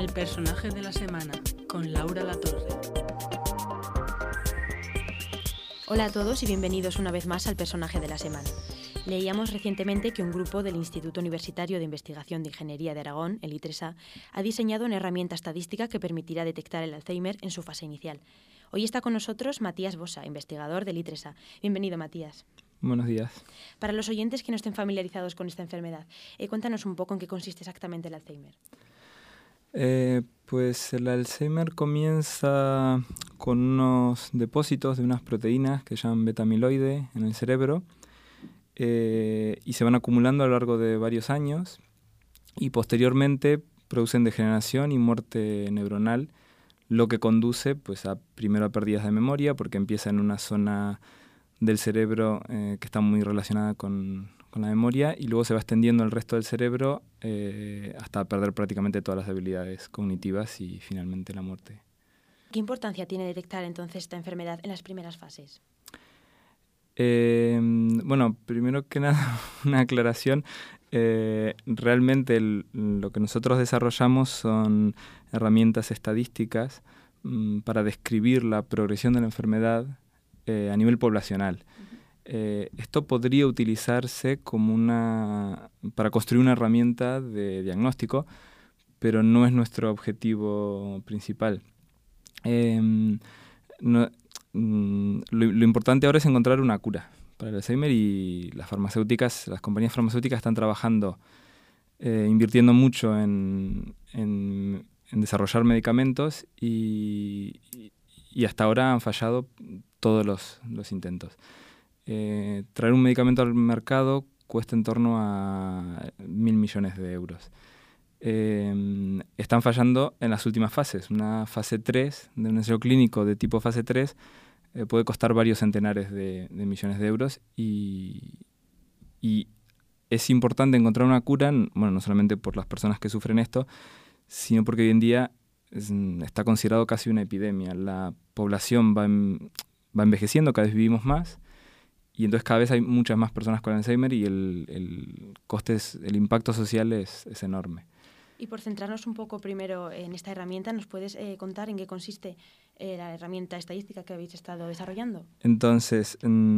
El personaje de la semana, con Laura Latorre. Hola a todos y bienvenidos una vez más al personaje de la semana. Leíamos recientemente que un grupo del Instituto Universitario de Investigación de Ingeniería de Aragón, el ITRESA, ha diseñado una herramienta estadística que permitirá detectar el Alzheimer en su fase inicial. Hoy está con nosotros Matías Bossa, investigador del ITRESA. Bienvenido, Matías. Buenos días. Para los oyentes que no estén familiarizados con esta enfermedad, cuéntanos un poco en qué consiste exactamente el Alzheimer. Pues el Alzheimer comienza con unos depósitos de unas proteínas que se llaman beta-amiloide en el cerebro y se van acumulando a lo largo de varios años y posteriormente producen degeneración y muerte neuronal, lo que conduce pues, primero a pérdidas de memoria porque empieza en una zona del cerebro que está muy relacionada con la memoria y luego se va extendiendo el resto del cerebro hasta perder prácticamente todas las habilidades cognitivas y finalmente la muerte. ¿Qué importancia tiene detectar entonces esta enfermedad en las primeras fases? Bueno, primero que nada, una aclaración. Realmente lo que nosotros desarrollamos son herramientas estadísticas para describir la progresión de la enfermedad a nivel poblacional. Esto podría utilizarse para construir una herramienta de diagnóstico, pero no es nuestro objetivo principal. Lo importante ahora es encontrar una cura para el Alzheimer y las compañías farmacéuticas están trabajando, invirtiendo mucho en desarrollar medicamentos y hasta ahora han fallado todos los intentos. Traer un medicamento al mercado cuesta en torno a 1.000 millones de euros. Están fallando en las últimas fases. Una fase 3 de un ensayo clínico de tipo fase 3 puede costar varios centenares de millones de euros y es importante encontrar una cura, bueno, no solamente por las personas que sufren esto, sino porque hoy en día está considerado casi una epidemia. La población va envejeciendo, cada vez vivimos más y entonces cada vez hay muchas más personas con Alzheimer y el impacto social es enorme. Y por centrarnos un poco primero en esta herramienta, ¿nos puedes contar en qué consiste la herramienta estadística que habéis estado desarrollando? Entonces,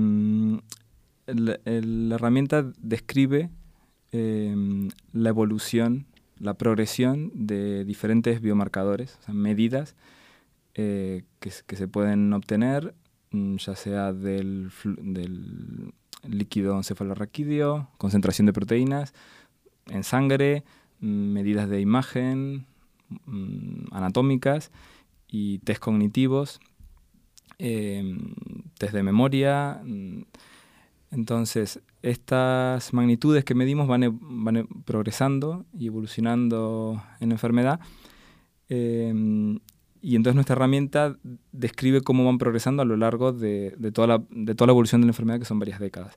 la herramienta describe la evolución, la progresión de diferentes biomarcadores, o sea, medidas que se pueden obtener, ya sea del líquido encefalorraquídeo, concentración de proteínas, en sangre, medidas de imagen, anatómicas y test cognitivos, test de memoria. Entonces, estas magnitudes que medimos van progresando y evolucionando en la enfermedad. Y entonces nuestra herramienta describe cómo van progresando a lo largo de toda la evolución de la enfermedad, que son varias décadas.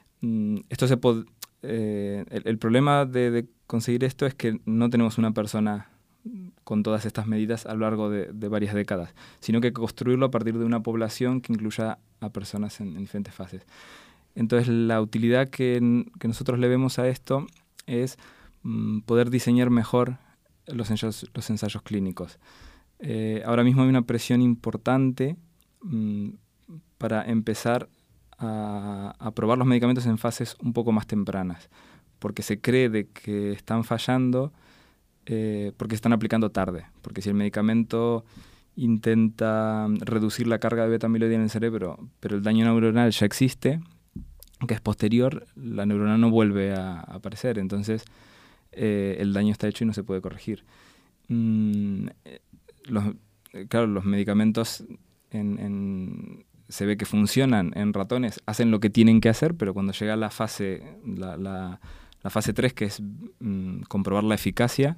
El problema de conseguir esto es que no tenemos una persona con todas estas medidas a lo largo de varias décadas, sino que hay que construirlo a partir de una población que incluya a personas en diferentes fases. Entonces la utilidad que nosotros le vemos a esto es poder diseñar mejor los ensayos clínicos. Ahora mismo hay una presión importante para empezar a probar los medicamentos en fases un poco más tempranas, porque se cree de que están fallando porque se están aplicando tarde, porque si el medicamento intenta reducir la carga de beta-amiloide en el cerebro, pero el daño neuronal ya existe, que es posterior, la neurona no vuelve a aparecer, entonces el daño está hecho y no se puede corregir. Los medicamentos se ve que funcionan en ratones, hacen lo que tienen que hacer, pero cuando llega la fase 3, que es comprobar la eficacia,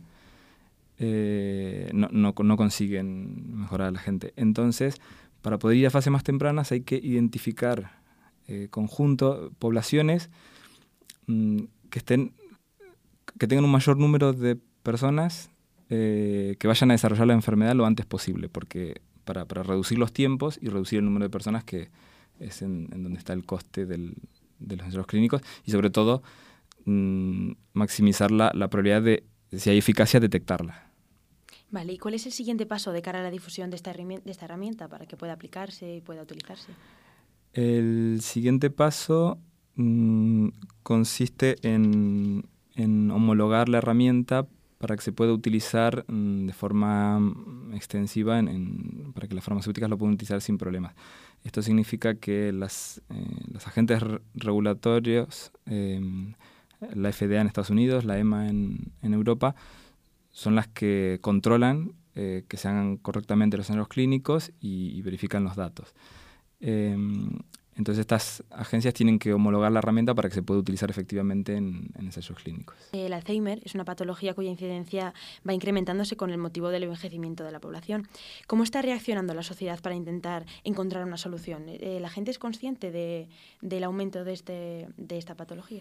no consiguen mejorar a la gente. Entonces, para poder ir a fases más tempranas hay que identificar poblaciones que tengan un mayor número de personas que vayan a desarrollar la enfermedad lo antes posible, porque para reducir los tiempos y reducir el número de personas, que es en donde está el coste de los ensayos clínicos, y sobre todo maximizar la probabilidad de, si hay eficacia, detectarla. Vale, ¿y cuál es el siguiente paso de cara a la difusión de esta herramienta para que pueda aplicarse y pueda utilizarse? El siguiente paso consiste en homologar la herramienta para que se pueda utilizar de forma extensiva para que las farmacéuticas lo puedan utilizar sin problemas. Esto significa que los agentes regulatorios, la FDA en Estados Unidos, la EMA en Europa, son las que controlan que se hagan correctamente los ensayos clínicos y verifican los datos. Entonces estas agencias tienen que homologar la herramienta para que se pueda utilizar efectivamente en ensayos clínicos. El Alzheimer es una patología cuya incidencia va incrementándose con el motivo del envejecimiento de la población. ¿Cómo está reaccionando la sociedad para intentar encontrar una solución? ¿La gente es consciente del aumento de esta patología?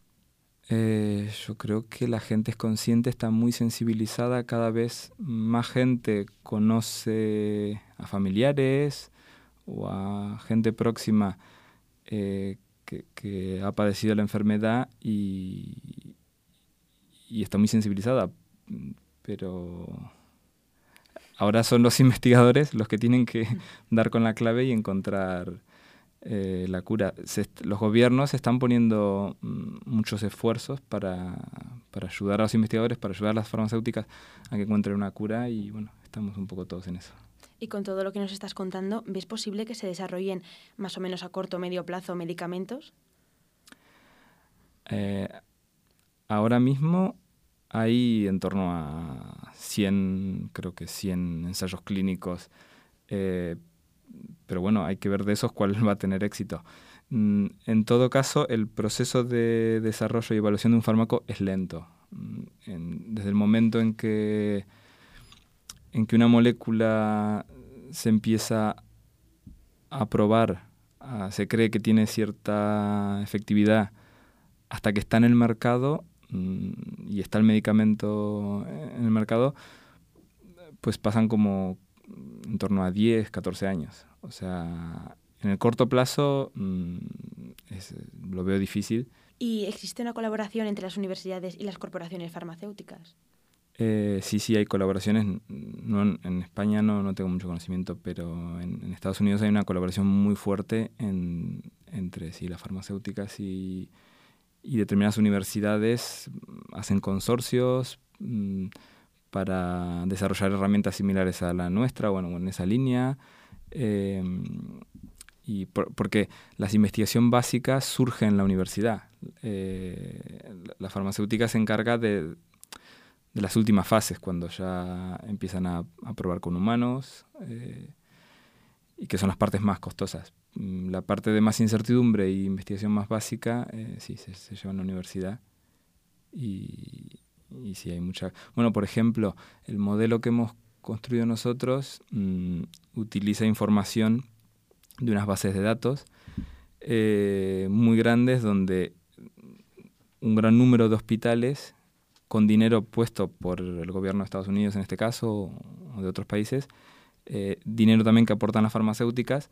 Yo creo que la gente es consciente, está muy sensibilizada, cada vez más gente conoce a familiares o a gente próxima que ha padecido la enfermedad y está muy sensibilizada, pero ahora son los investigadores los que tienen que dar con la clave y encontrar la cura. Los gobiernos están poniendo muchos esfuerzos para ayudar a los investigadores, para ayudar a las farmacéuticas a que encuentren una cura y bueno, estamos un poco todos en eso. Y con todo lo que nos estás contando, ¿ves posible que se desarrollen más o menos a corto o medio plazo medicamentos? Ahora mismo hay en torno a 100 ensayos clínicos, pero bueno, hay que ver de esos cuál va a tener éxito. En todo caso, el proceso de desarrollo y evaluación de un fármaco es lento. Desde el momento en que una molécula se empieza a probar, se cree que tiene cierta efectividad, hasta que está en el mercado y está el medicamento en el mercado, pues pasan como en torno a 10, 14 años. O sea, en el corto plazo lo veo difícil. ¿Y existe una colaboración entre las universidades y las corporaciones farmacéuticas? Sí, hay colaboraciones. En España no tengo mucho conocimiento, pero en Estados Unidos hay una colaboración muy fuerte entre las farmacéuticas y determinadas universidades hacen consorcios para desarrollar herramientas similares a la nuestra, bueno, en esa línea. Porque la investigación básica surge en la universidad. La farmacéutica se encarga de las últimas fases, cuando ya empiezan a probar con humanos, y que son las partes más costosas. La parte de más incertidumbre y investigación más básica, sí, se lleva en la universidad. Y sí, hay mucha... Bueno, por ejemplo, el modelo que hemos construido nosotros utiliza información de unas bases de datos muy grandes, donde un gran número de hospitales, con dinero puesto por el gobierno de Estados Unidos en este caso, o de otros países, dinero también que aportan las farmacéuticas,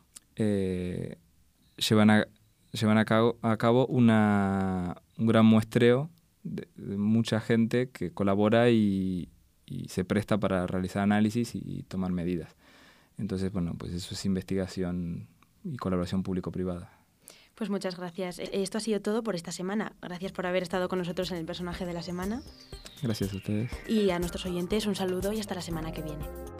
llevan a cabo un gran muestreo de mucha gente que colabora y se presta para realizar análisis y tomar medidas. Entonces, bueno, pues eso es investigación y colaboración público-privada. Pues muchas gracias. Esto ha sido todo por esta semana. Gracias por haber estado con nosotros en el personaje de la semana. Gracias a ustedes. Y a nuestros oyentes un saludo y hasta la semana que viene.